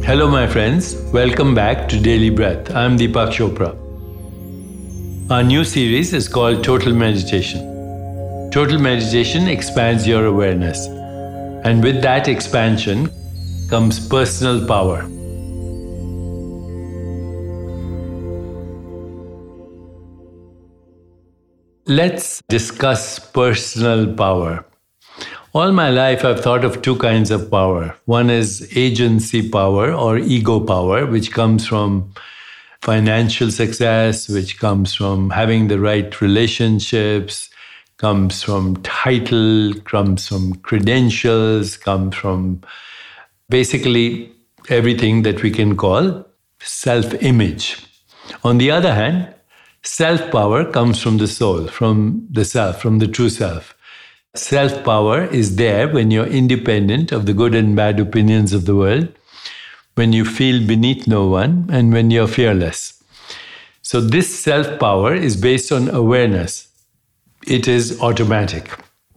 Hello, my friends. Welcome back to Daily Breath. I'm Deepak Chopra. Our new series is called Total Meditation. Total meditation expands your awareness. And with that expansion comes personal power. Let's discuss personal power. All my life, I've thought of two kinds of power. One is agency power or ego power, which comes from financial success, which comes from having the right relationships, comes from title, comes from credentials, comes from basically everything that we can call self-image. On the other hand, self-power comes from the soul, from the self, from the true self. Self-power is there when you're independent of the good and bad opinions of the world, when you feel beneath no one, and when you're fearless. So this self-power is based on awareness. It is automatic.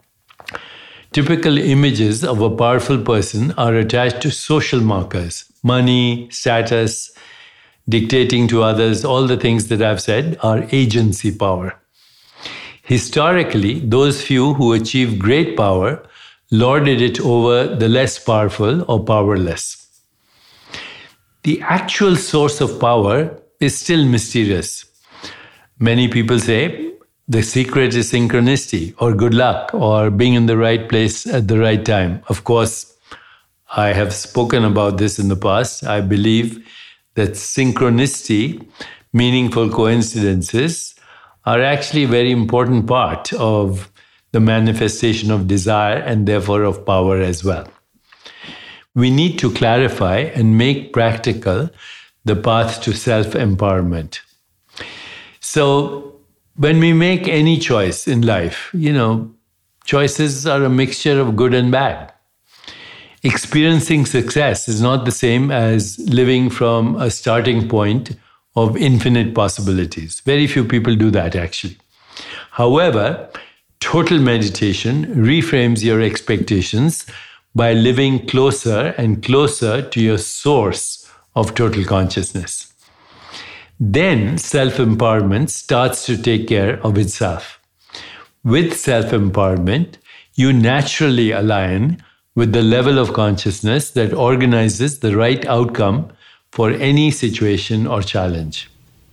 Typical images of a powerful person are attached to social markers, money, status, dictating to others. All the things that I've said are agency power. Historically, those few who achieved great power lorded it over the less powerful or powerless. The actual source of power is still mysterious. Many people say the secret is synchronicity or good luck or being in the right place at the right time. Of course, I have spoken about this in the past. I believe that synchronicity, meaningful coincidences, are actually a very important part of the manifestation of desire and therefore of power as well. We need to clarify and make practical the path to self-empowerment. So when we make any choice in life, choices are a mixture of good and bad. Experiencing success is not the same as living from a starting point of infinite possibilities. Very few people do that, actually. However, total meditation reframes your expectations by living closer and closer to your source of total consciousness. Then self-empowerment starts to take care of itself. With self-empowerment, you naturally align with the level of consciousness that organizes the right outcome for any situation or challenge.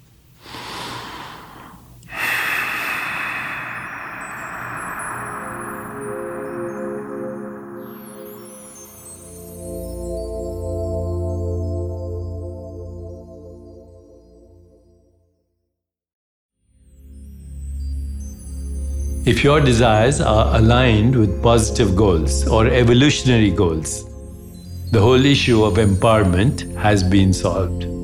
If your desires are aligned with positive goals or evolutionary goals, the whole issue of empowerment has been solved.